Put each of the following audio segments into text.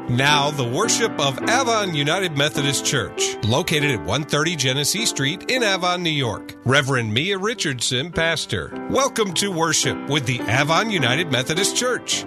Now, the worship of Avon United Methodist Church, located at 130 Genesee Street in Avon, New York. Reverend Mia Richardson, pastor. Welcome to worship with the Avon United Methodist Church.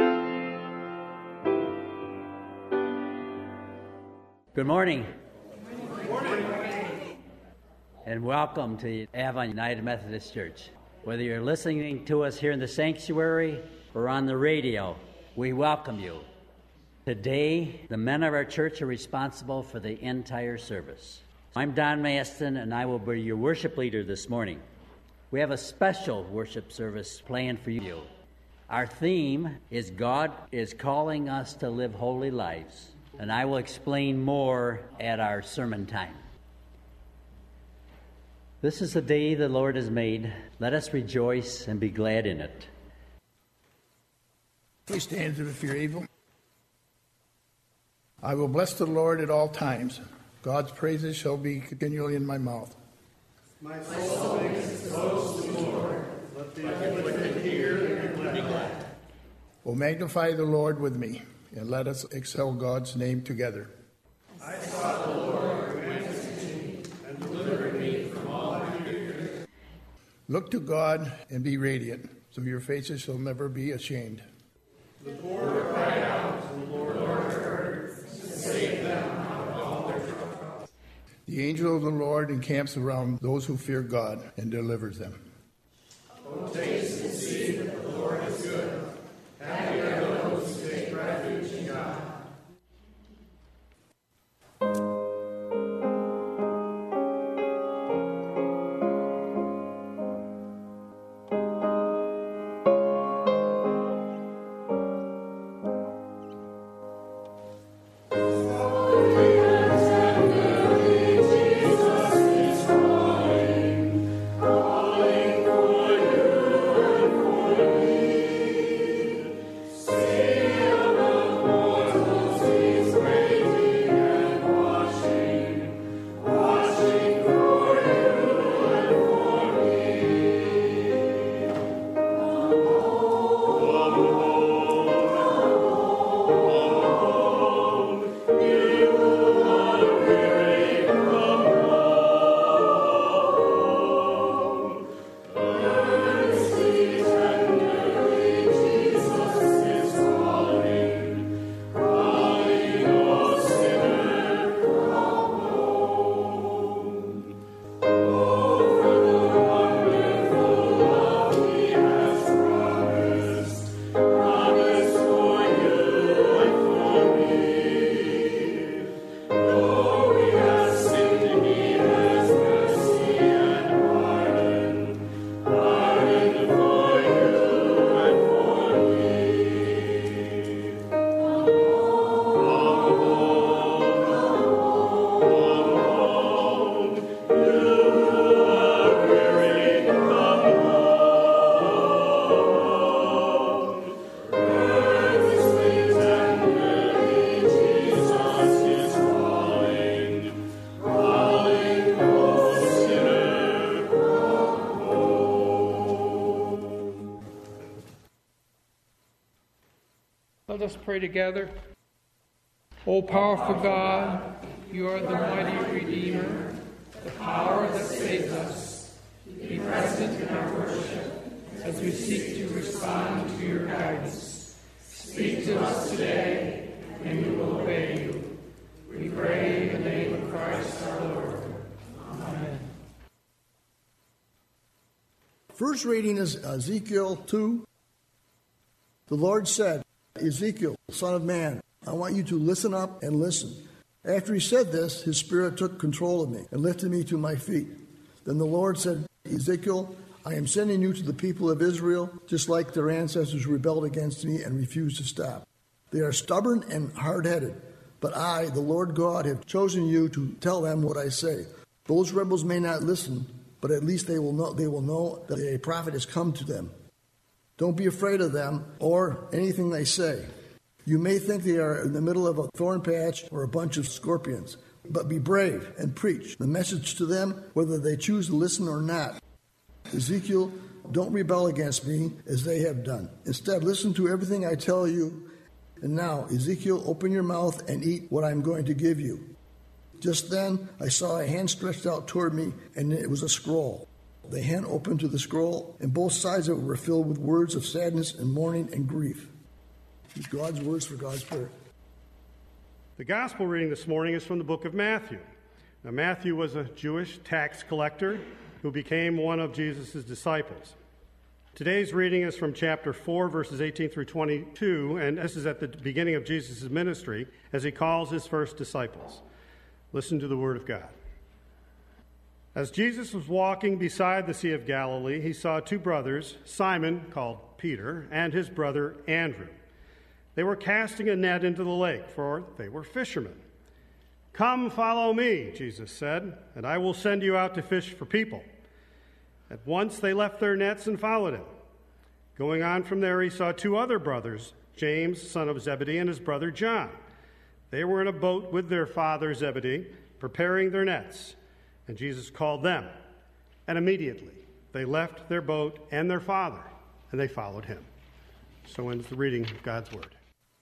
Good morning. Good morning. And welcome to Avon United Methodist Church. Whether you're listening to us here in the sanctuary or on the radio, we welcome you. Today, the men of our church are responsible for the entire service. I'm Don Maston, and I will be your worship leader this morning. We have a special worship service planned for you. Our theme is God is calling us to live holy lives, and I will explain more at our sermon time. This is the day the Lord has made. Let us rejoice and be glad in it. Please stand if you're able. I will bless the Lord at all times. God's praises shall be continually in my mouth. My soul makes boast in the Lord. Let the afflicted hear and be glad. O magnify the Lord with me, and let us extol God's name together. I sought the Lord who answered me and delivered me from all my fears. Look to God and be radiant, so your faces shall never be ashamed. The poor cried out, and the Lord heard, and saved them out of all their troubles. The angel of the Lord encamps around those who fear God and delivers them. O taste and see that the Lord is good. Happy are those who take refuge in God. Let us pray together. O powerful God, you are the mighty Redeemer, the power that saves us. Be present in our worship as we seek to respond to your guidance. Speak to us today, and we will obey you. We pray in the name of Christ our Lord. Amen. First reading is Ezekiel 2. The Lord said, Ezekiel, son of man, I want you to listen up and listen. After he said this, his spirit took control of me and lifted me to my feet. Then the Lord said, Ezekiel, I am sending you to the people of Israel, just like their ancestors rebelled against me and refused to stop. They are stubborn and hard-headed, but I, the Lord God, have chosen you to tell them what I say. Those rebels may not listen, but at least they will know that a prophet has come to them. Don't be afraid of them or anything they say. You may think they are in the middle of a thorn patch or a bunch of scorpions, but be brave and preach the message to them, whether they choose to listen or not. Ezekiel, don't rebel against me as they have done. Instead, listen to everything I tell you And now, Ezekiel, open your mouth and eat what I'm going to give you. Just then, I saw a hand stretched out toward me, and it was a scroll. The hand opened to the scroll, and both sides of it were filled with words of sadness and mourning and grief. These God's words for God's prayer. The gospel reading this morning is from the book of Matthew. Now, Matthew was a Jewish tax collector who became one of Jesus' disciples. Today's reading is from chapter 4, verses 18 through 22, and this is at the beginning of Jesus' ministry as he calls his first disciples. Listen to the word of God. As Jesus was walking beside the Sea of Galilee, he saw two brothers, Simon, called Peter, and his brother Andrew. They were casting a net into the lake, for they were fishermen. "Come, follow me," Jesus said, "and I will send you out to fish for people." At once they left their nets and followed him. Going on from there, he saw two other brothers, James, son of Zebedee, and his brother John. They were in a boat with their father Zebedee, preparing their nets. And Jesus called them. And immediately they left their boat and their father, and they followed him. So ends the reading of God's word.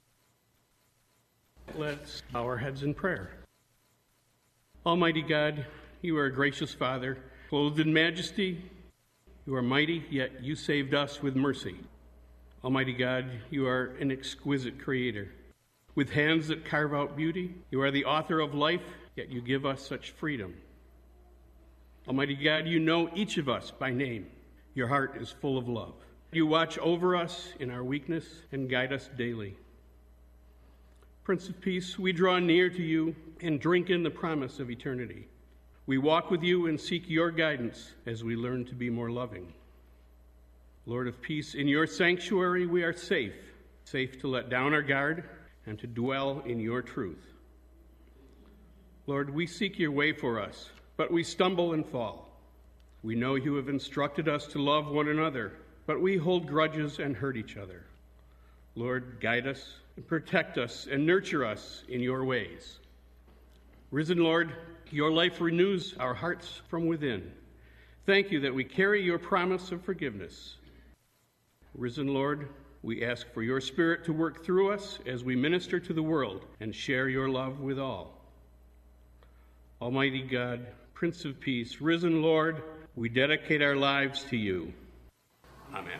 Let's bow our heads in prayer. Almighty God, you are a gracious Father, clothed in majesty. You are mighty, yet you saved us with mercy. Almighty God, you are an exquisite creator. With hands that carve out beauty, you are the author of life, yet you give us such freedom. Almighty God, you know each of us by name. Your heart is full of love. You watch over us in our weakness and guide us daily. Prince of Peace, we draw near to you and drink in the promise of eternity. We walk with you and seek your guidance as we learn to be more loving. Lord of Peace, in your sanctuary we are safe to let down our guard and to dwell in your truth. Lord, we seek your way for us, but we stumble and fall. We know you have instructed us to love one another, but we hold grudges and hurt each other. Lord, guide us and protect us and nurture us in your ways. Risen Lord, your life renews our hearts from within. Thank you that we carry your promise of forgiveness. Risen Lord, we ask for your Spirit to work through us as we minister to the world and share your love with all. Almighty God, Prince of Peace, risen Lord, we dedicate our lives to you. Amen.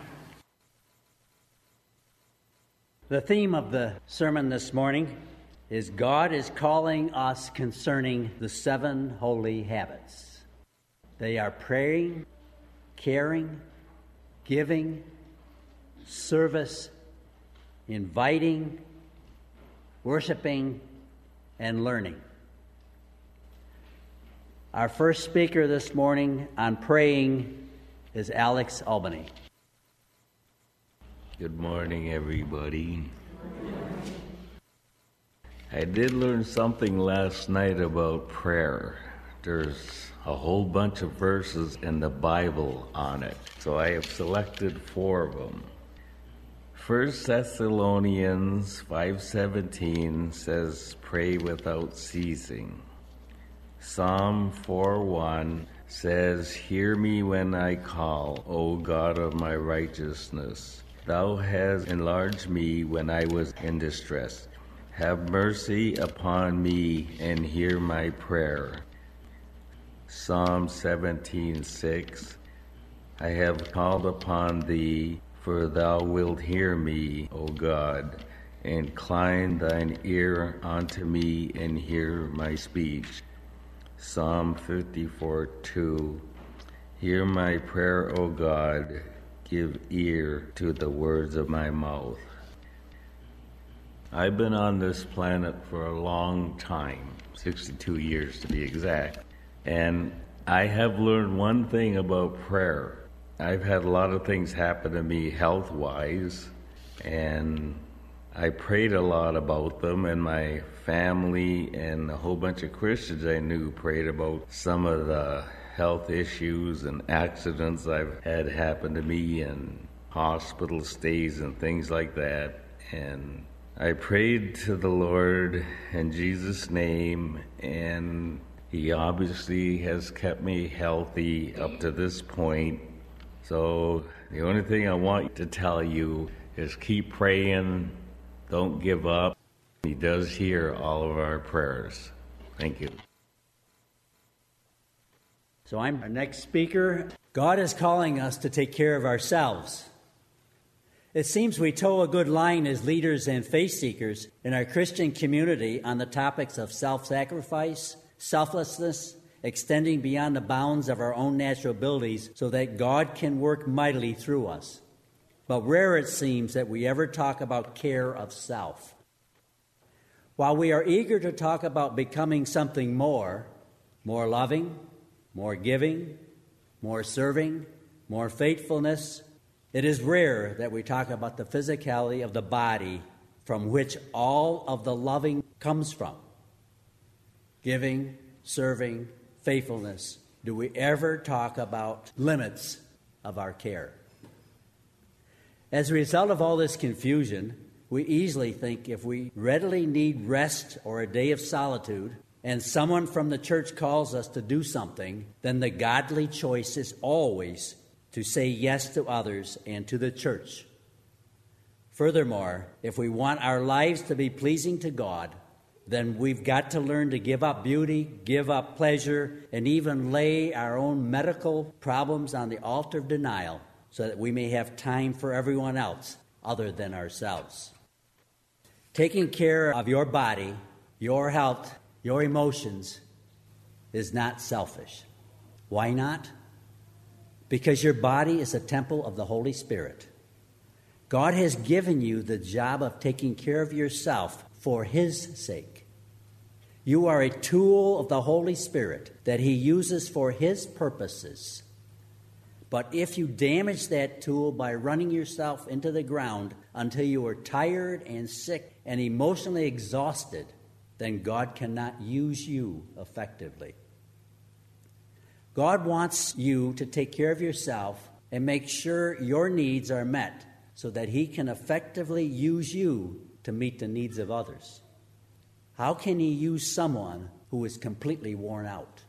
The theme of the sermon this morning is God is calling us concerning the 7 holy habits. They are praying, caring, giving, service, inviting, worshiping, and learning. Our first speaker this morning on praying is Alex Albany. Good morning, everybody. I did learn something last night about prayer. There's a whole bunch of verses in the Bible on it, so I have selected 4 of them. 1 Thessalonians 5:17 says, "Pray without ceasing." Psalm 4:1 says, "Hear me when I call, O God of my righteousness. Thou hast enlarged me when I was in distress. Have mercy upon me and hear my prayer." Psalm 17:6, "I have called upon thee, for thou wilt hear me, O God. Incline thine ear unto me and hear my speech." Psalm 54:2, "Hear my prayer, O God. Give ear to the words of my mouth." I've been on this planet for a long time, 62 years to be exact, and I have learned one thing about prayer. I've had a lot of things happen to me health-wise, and I prayed a lot about them, and my family and a whole bunch of Christians I knew prayed about some of the health issues and accidents I've had happen to me and hospital stays and things like that. And I prayed to the Lord in Jesus' name, and He obviously has kept me healthy up to this point. So the only thing I want to tell you is keep praying Don't give up. He does hear all of our prayers. Thank you. So I'm our next speaker. God is calling us to take care of ourselves. It seems we toe a good line as leaders and faith seekers in our Christian community on the topics of self-sacrifice, selflessness, extending beyond the bounds of our own natural abilities so that God can work mightily through us. But rare it seems that we ever talk about care of self. While we are eager to talk about becoming something more loving, more giving, more serving, more faithfulness, it is rare that we talk about the physicality of the body from which all of the loving comes from. Giving, serving, faithfulness. Do we ever talk about limits of our care? As a result of all this confusion, we easily think if we readily need rest or a day of solitude, and someone from the church calls us to do something, then the godly choice is always to say yes to others and to the church. Furthermore, if we want our lives to be pleasing to God, then we've got to learn to give up beauty, give up pleasure, and even lay our own medical problems on the altar of denial so that we may have time for everyone else other than ourselves. Taking care of your body, your health, your emotions is not selfish. Why not? Because your body is a temple of the Holy Spirit. God has given you the job of taking care of yourself for His sake. You are a tool of the Holy Spirit that He uses for His purposes. But if you damage that tool by running yourself into the ground until you are tired and sick and emotionally exhausted, then God cannot use you effectively. God wants you to take care of yourself and make sure your needs are met so that He can effectively use you to meet the needs of others. How can He use someone who is completely worn out?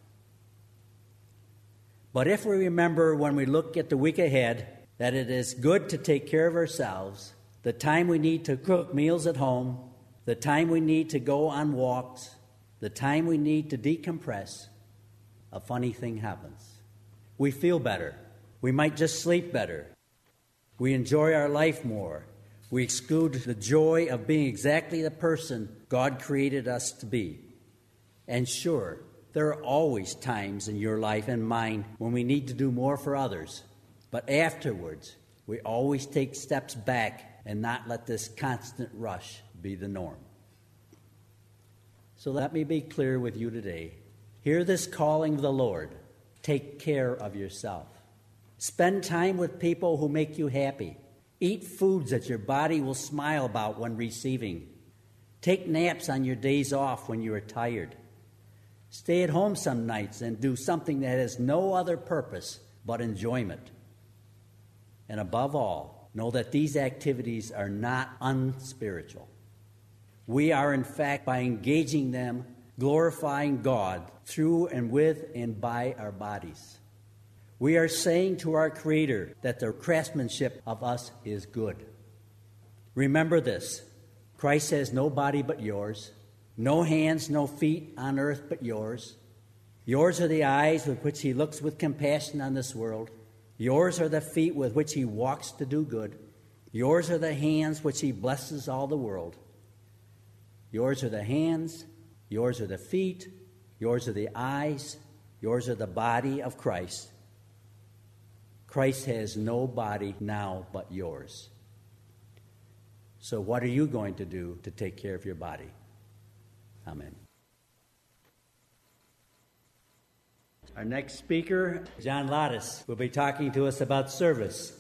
But if we remember when we look at the week ahead that it is good to take care of ourselves, the time we need to cook meals at home, the time we need to go on walks, the time we need to decompress, a funny thing happens. We feel better. We might just sleep better. We enjoy our life more. We exclude the joy of being exactly the person God created us to be. And sure, there are always times in your life and mine when we need to do more for others. But afterwards, we always take steps back and not let this constant rush be the norm. So let me be clear with you today. Hear this calling of the Lord. Take care of yourself. Spend time with people who make you happy. Eat foods that your body will smile about when receiving. Take naps on your days off when you are tired. Stay at home some nights and do something that has no other purpose but enjoyment. And above all, know that these activities are not unspiritual. We are, in fact, by engaging them, glorifying God through and with and by our bodies. We are saying to our Creator that the craftsmanship of us is good. Remember this: Christ has no body but yours, no hands, no feet on earth but yours. Yours are the eyes with which He looks with compassion on this world. Yours are the feet with which He walks to do good. Yours are the hands which He blesses all the world. Yours are the hands, yours are the feet, yours are the eyes, yours are the body of Christ. Christ has no body now but yours. So what are you going to do to take care of your body? Amen. Our next speaker, John Lottis, will be talking to us about service.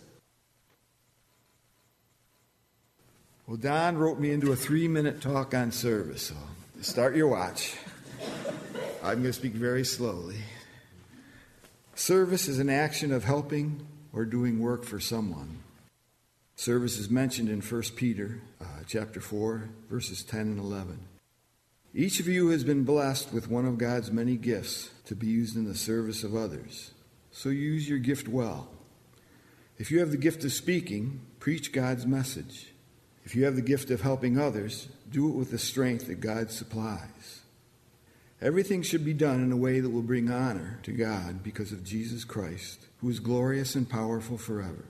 Well, Don wrote me into a 3-minute talk on service, so start your watch. I'm going to speak very slowly. Service is an action of helping or doing work for someone. Service is mentioned in 1 Peter chapter 4, verses 10 and 11. Each of you has been blessed with one of God's many gifts to be used in the service of others. So use your gift well. If you have the gift of speaking, preach God's message. If you have the gift of helping others, do it with the strength that God supplies. Everything should be done in a way that will bring honor to God because of Jesus Christ, who is glorious and powerful forever.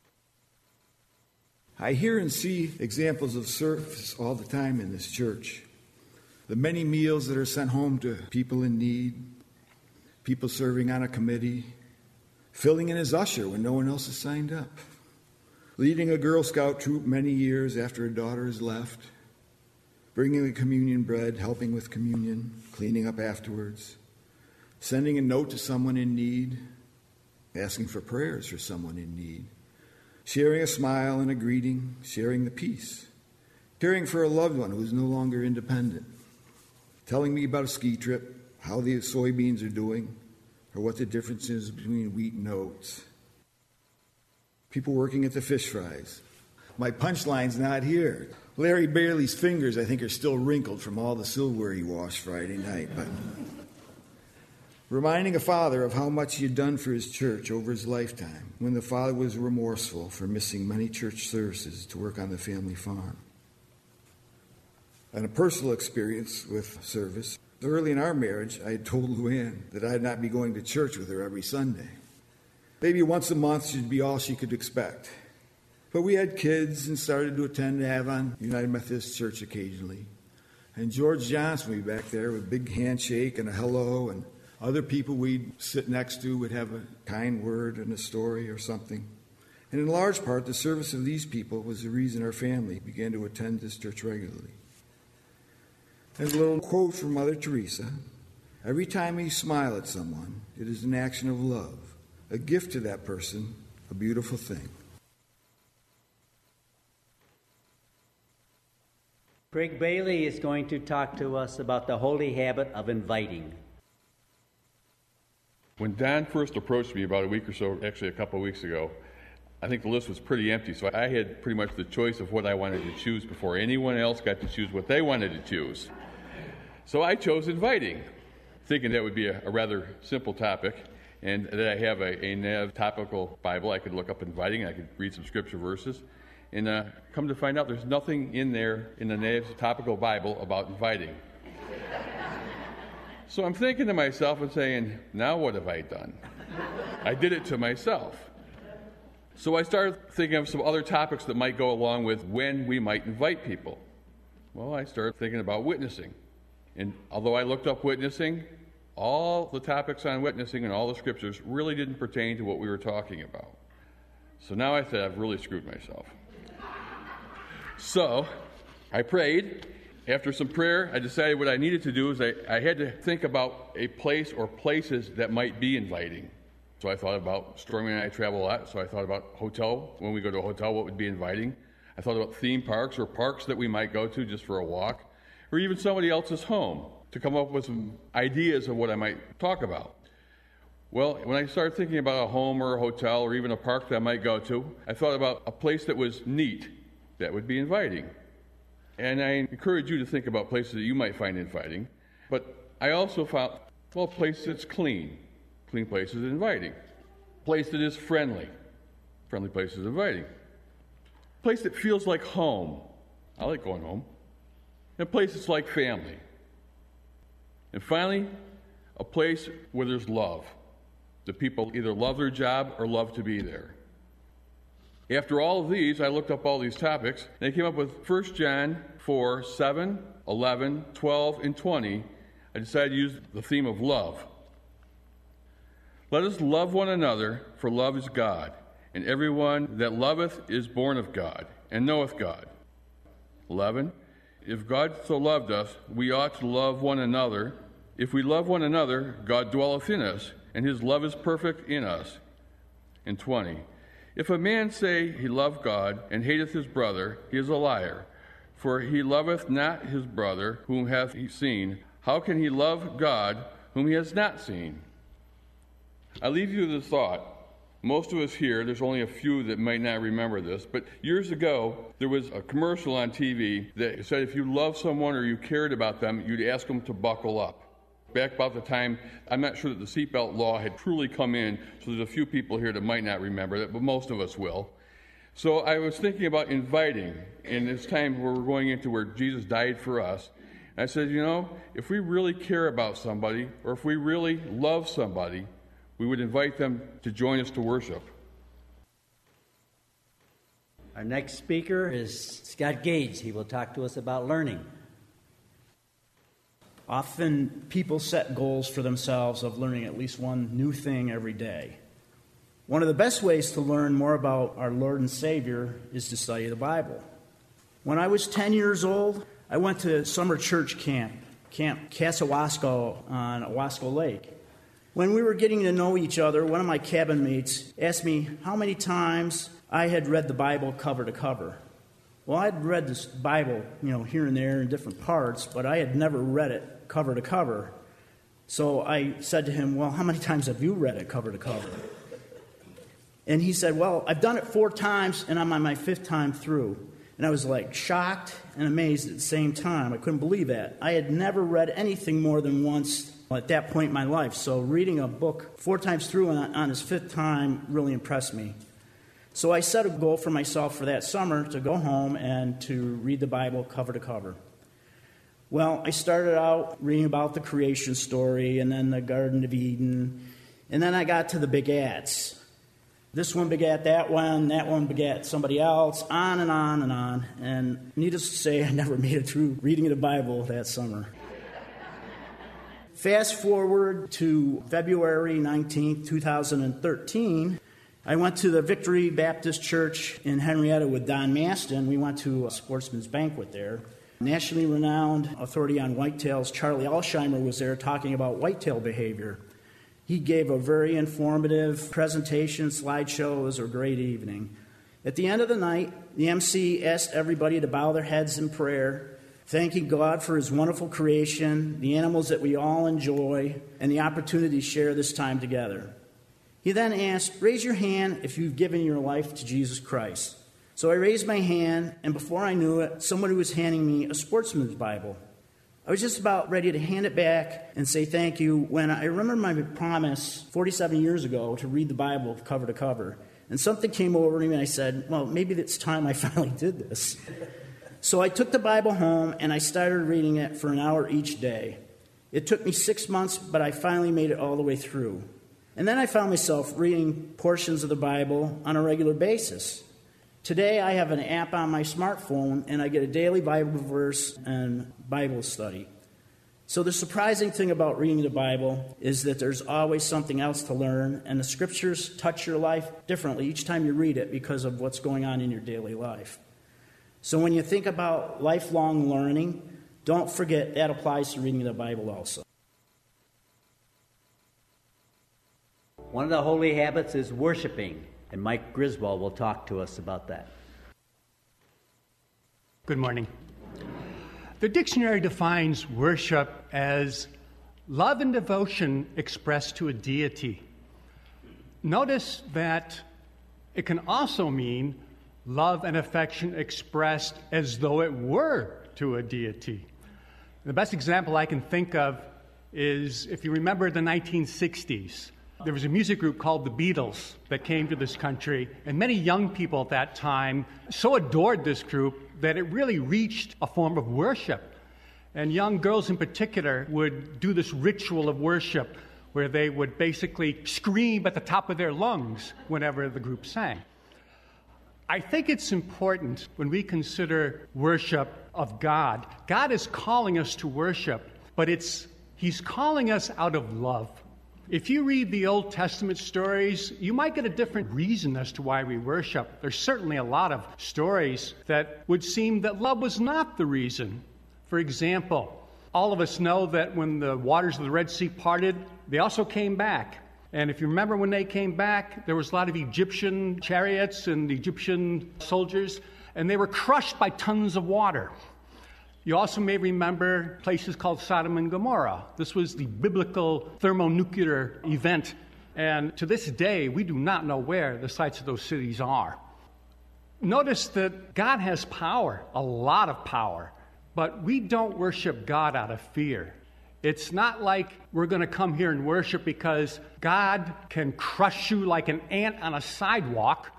I hear and see examples of service all the time in this church. The many meals that are sent home to people in need, people serving on a committee, filling in as usher when no one else has signed up, leading a Girl Scout troop many years after a daughter has left, bringing the communion bread, helping with communion, cleaning up afterwards, sending a note to someone in need, asking for prayers for someone in need, sharing a smile and a greeting, sharing the peace, caring for a loved one who is no longer independent, telling me about a ski trip, how the soybeans are doing, or what the difference is between wheat and oats. People working at the fish fries. My punchline's not here. Larry Bailey's fingers, I think, are still wrinkled from all the silverware he washed Friday night. But reminding a father of how much he had done for his church over his lifetime, when the father was remorseful for missing many church services to work on the family farm. And a personal experience with service. Early in our marriage, I had told Luann that I'd not be going to church with her every Sunday. Maybe once a month should be all she could expect. But we had kids and started to attend Avon United Methodist Church occasionally. And George Johnson would be back there with a big handshake and a hello, and other people we'd sit next to would have a kind word and a story or something. And in large part, the service of these people was the reason our family began to attend this church regularly. And a little quote from Mother Teresa: every time you smile at someone, it is an action of love, a gift to that person, a beautiful thing. Craig Bailey is going to talk to us about the holy habit of inviting. When Don first approached me about a week or so, actually a couple of weeks ago, I think the list was pretty empty, so I had pretty much the choice of what I wanted to choose before anyone else got to choose what they wanted to choose. So I chose inviting, thinking that would be a rather simple topic, and that I have a NAV topical Bible. I could look up inviting, I could read some scripture verses, and come to find out there's nothing in there in the NAV's topical Bible about inviting. So I'm thinking to myself and saying, now what have I done? I did it to myself. So I started thinking of some other topics that might go along with when we might invite people. Well, I started thinking about witnessing. And although I looked up witnessing, all the topics on witnessing and all the scriptures really didn't pertain to what we were talking about. So now I said, I've really screwed myself. So I prayed. After some prayer, I decided what I needed to do is I had to think about a place or places that might be inviting. So I thought about, Stormy and I travel a lot, so I thought about hotel. When we go to a hotel, what would be inviting? I thought about theme parks or parks that we might go to just for a walk, or even somebody else's home, to come up with some ideas of what I might talk about. Well, when I started thinking about a home or a hotel or even a park that I might go to, I thought about a place that was neat, that would be inviting. And I encourage you to think about places that you might find inviting. But I also found, well, a place that's clean. Clean place is inviting. A place that is friendly. Friendly place is inviting. A place that feels like home. I like going home. And a place that's like family. And finally, a place where there's love. The people either love their job or love to be there. After all of these, I looked up all these topics, and I came up with 1 John 4, 7, 11, 12, and 20. I decided to use the theme of love. Let us love one another, for love is God, and everyone that loveth is born of God, and knoweth God. 11, if God so loved us, we ought to love one another. If we love one another, God dwelleth in us, and his love is perfect in us. And 20, if a man say he loveth God, and hateth his brother, he is a liar. For he loveth not his brother, whom hath he seen. How can he love God, whom he has not seen? I leave you with the thought. Most of us here, there's only a few that might not remember this, but years ago, there was a commercial on TV that said if you love someone or you cared about them, you'd ask them to buckle up. Back about the time, I'm not sure that the seatbelt law had truly come in, so there's a few people here that might not remember that, but most of us will. So I was thinking about inviting in this time where we're going into where Jesus died for us. And I said, if we really care about somebody or if we really love somebody, we would invite them to join us to worship. Our next speaker is Scott Gage. He will talk to us about learning. Often people set goals for themselves of learning at least one new thing every day. One of the best ways to learn more about our Lord and Savior is to study the Bible. When I was 10 years old, I went to summer church Camp Casawasco on Owasco Lake. When we were getting to know each other, one of my cabin mates asked me how many times I had read the Bible cover to cover. Well, I'd read this Bible, here and there in different parts, but I had never read it cover to cover. So I said to him, well, how many times have you read it cover to cover? And he said, well, I've done it 4 times, and I'm on my 5th time through. And I was shocked and amazed at the same time. I couldn't believe that. I had never read anything more than once at that point in my life. So reading a book 4 times through on his 5th time really impressed me. So I set a goal for myself for that summer to go home and to read the Bible cover to cover. Well, I started out reading about the creation story and then the Garden of Eden. And then I got to the begats. This one begat that one begat somebody else, on and on and on. And needless to say, I never made it through reading the Bible that summer. Fast forward to February 19th, 2013. I went to the Victory Baptist Church in Henrietta with Don Maston. We went to a sportsman's banquet there. Nationally renowned authority on whitetails, Charlie Alsheimer, was there talking about whitetail behavior. He gave a very informative presentation, slideshow. It was a great evening. At the end of the night, the MC asked everybody to bow their heads in prayer, thanking God for his wonderful creation, the animals that we all enjoy, and the opportunity to share this time together. He then asked, raise your hand if you've given your life to Jesus Christ. So I raised my hand, and before I knew it, somebody was handing me a sportsman's Bible. I was just about ready to hand it back and say thank you when I remembered my promise 47 years ago to read the Bible cover to cover. And something came over me, and I said, well, maybe it's time I finally did this. So I took the Bible home, and I started reading it for an hour each day. It took me 6 months, but I finally made it all the way through. And then I found myself reading portions of the Bible on a regular basis. Today, I have an app on my smartphone, and I get a daily Bible verse and Bible study. So the surprising thing about reading the Bible is that there's always something else to learn, and the Scriptures touch your life differently each time you read it because of what's going on in your daily life. So when you think about lifelong learning, don't forget that applies to reading the Bible also. One of the holy habits is worshiping. And Mike Griswold will talk to us about that. Good morning. The dictionary defines worship as love and devotion expressed to a deity. Notice that it can also mean love and affection expressed as though it were to a deity. The best example I can think of is if you remember the 1960s. There was a music group called the Beatles that came to this country, and many young people at that time so adored this group that it really reached a form of worship. And young girls in particular would do this ritual of worship where they would basically scream at the top of their lungs whenever the group sang. I think it's important when we consider worship of God. God is calling us to worship, but He's calling us out of love. If you read the Old Testament stories, you might get a different reason as to why we worship. There's certainly a lot of stories that would seem that love was not the reason. For example, all of us know that when the waters of the Red Sea parted, they also came back. And if you remember when they came back, there was a lot of Egyptian chariots and Egyptian soldiers, and they were crushed by tons of water. You also may remember places called Sodom and Gomorrah. This was the biblical thermonuclear event. And to this day, we do not know where the sites of those cities are. Notice that God has power, a lot of power, but we don't worship God out of fear. It's not like we're going to come here and worship because God can crush you like an ant on a sidewalk.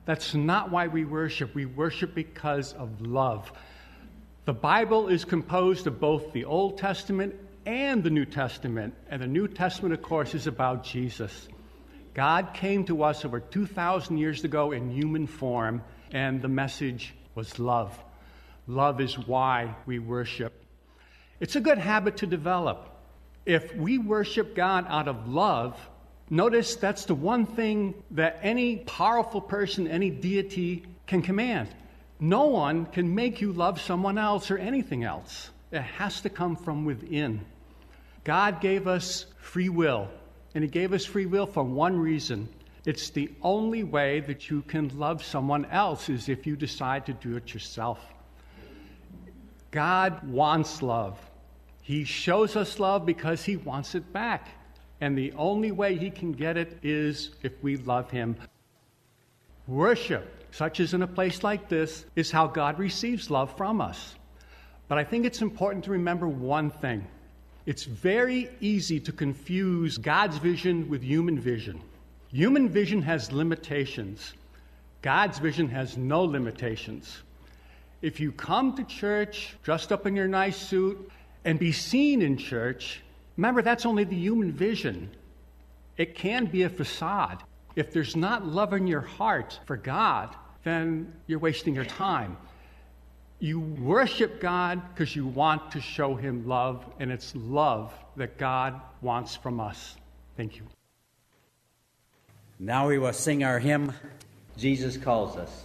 That's not why we worship. We worship because of love. The Bible is composed of both the Old Testament and the New Testament. And the New Testament, of course, is about Jesus. God came to us over 2,000 years ago in human form, and the message was love. Love is why we worship. It's a good habit to develop. If we worship God out of love, notice that's the one thing that any powerful person, any deity can command. No one can make you love someone else or anything else. It has to come from within. God gave us free will, and He gave us free will for one reason. It's the only way that you can love someone else is if you decide to do it yourself. God wants love. He shows us love because He wants it back. And the only way He can get it is if we love Him. Worship, such as in a place like this, is how God receives love from us. But I think it's important to remember one thing. It's very easy to confuse God's vision with human vision. Human vision has limitations. God's vision has no limitations. If you come to church dressed up in your nice suit and be seen in church, remember that's only the human vision. It can be a facade. If there's not love in your heart for God, then you're wasting your time. You worship God because you want to show Him love, and it's love that God wants from us. Thank you. Now we will sing our hymn, Jesus Calls Us.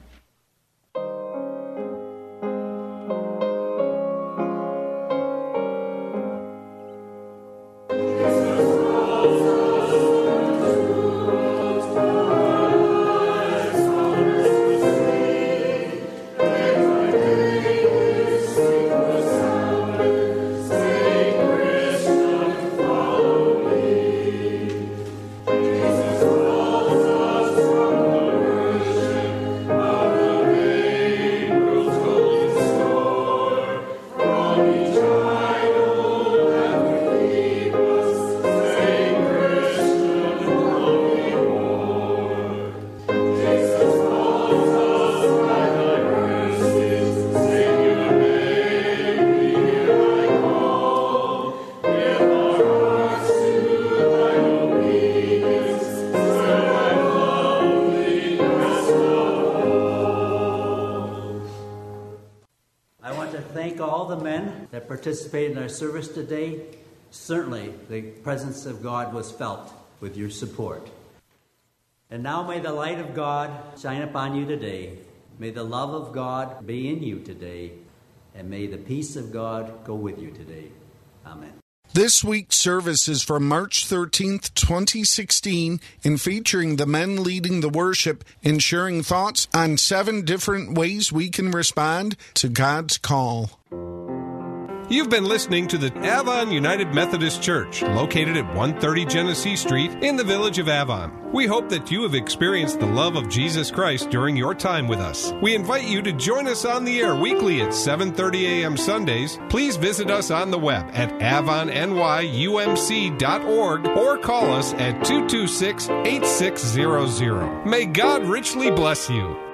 Participated in our service today. Certainly the presence of God was felt with your support. And now may the light of God shine upon you today. May the love of God be in you today. And may the peace of God go with you today. Amen. This week's service is from March 13th, 2016, and featuring the men leading the worship and sharing thoughts on 7 different ways we can respond to God's call. You've been listening to the Avon United Methodist Church, located at 130 Genesee Street in the village of Avon. We hope that you have experienced the love of Jesus Christ during your time with us. We invite you to join us on the air weekly at 7:30 a.m. Sundays. Please visit us on the web at avonnyumc.org or call us at 226-8600. May God richly bless you.